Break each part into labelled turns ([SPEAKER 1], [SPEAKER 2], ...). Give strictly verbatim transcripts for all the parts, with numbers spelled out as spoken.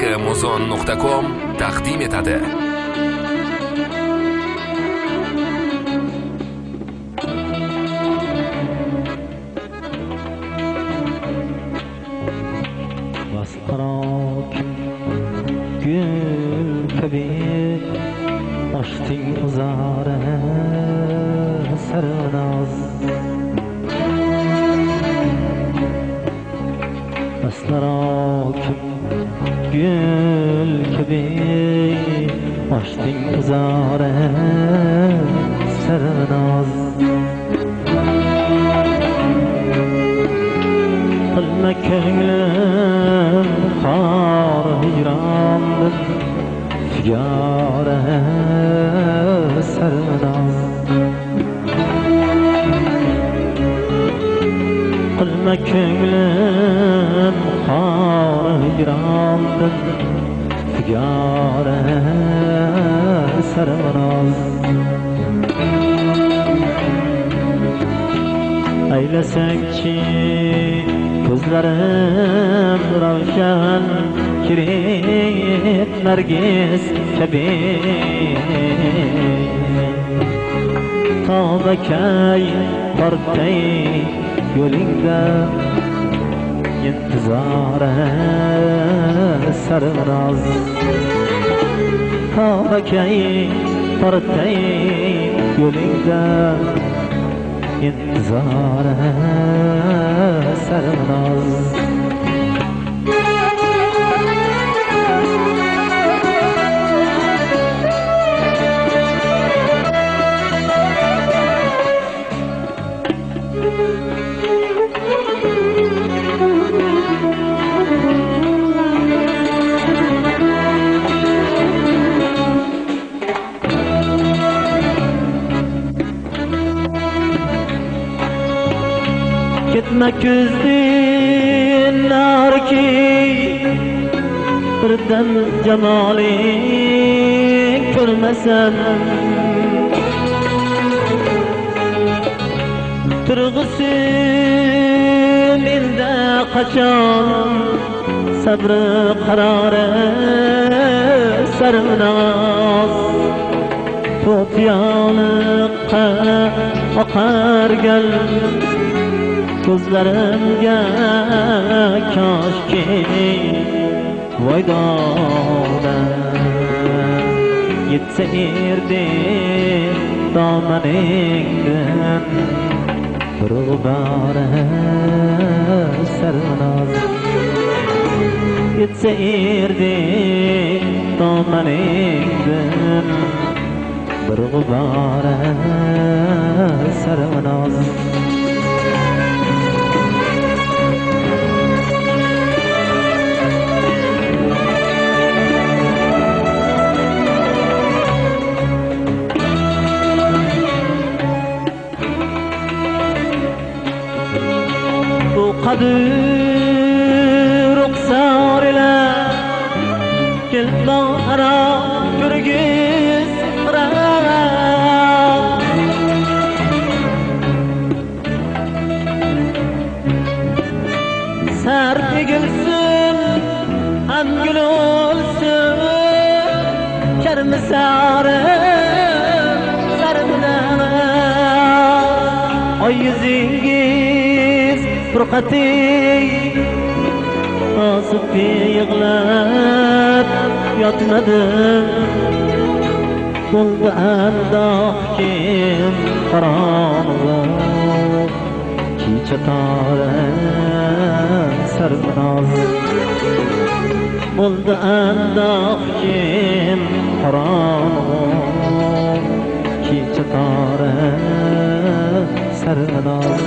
[SPEAKER 1] muzon nuqta com taqdim etadi.
[SPEAKER 2] Gül kabi açtın uzara sarınaz Aslarok gül kabi açtın uzara sarınaz Qilma ko'nglim xor hijrondan Tugara sarnaz Qilma ko'nglim xor hijrondan Tugara sarnaz Aylasangchi ko'zlarim ravshan kirit nargiz kabi tobakay tortay yo'lingda intizora sarnaz tobakay tortay yo'lingda intizora sarnaz Ketme küzdün nar ki birden cemali görmesen Turg'usun ilde kaçan sabrı kararı sarnaz Tut yanıqqa akar gel Gözlerimge kaşki voydada Yetse erdi damaningden Bir g'ubara sarnaz Yetse erdi damaningden Bir g'ubara sarnaz Kadir uksar ile Geldan ara gürgiz ra Ser egilsin hem gül olsun Kermisarı sarımdana Ay yüzüngiz Burqati asıp yığlab yatmadım Buldu andoq kim qaranlık Kecha taran sarnaz Buldu andoq kim qaranlık Kecha taran sarnaz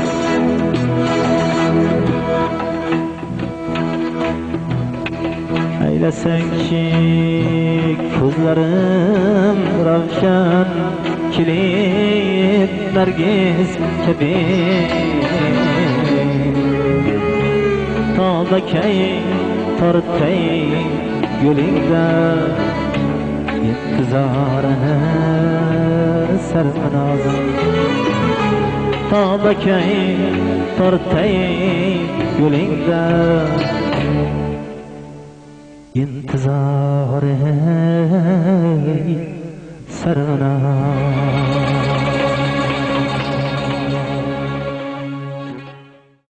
[SPEAKER 2] Aylasangchi ko'zlarim ravshan kilit nargiz kabi tobakay tortay yo'lingda intizora sarnaz Tobakay tortay yo'lingda انتظار سرنا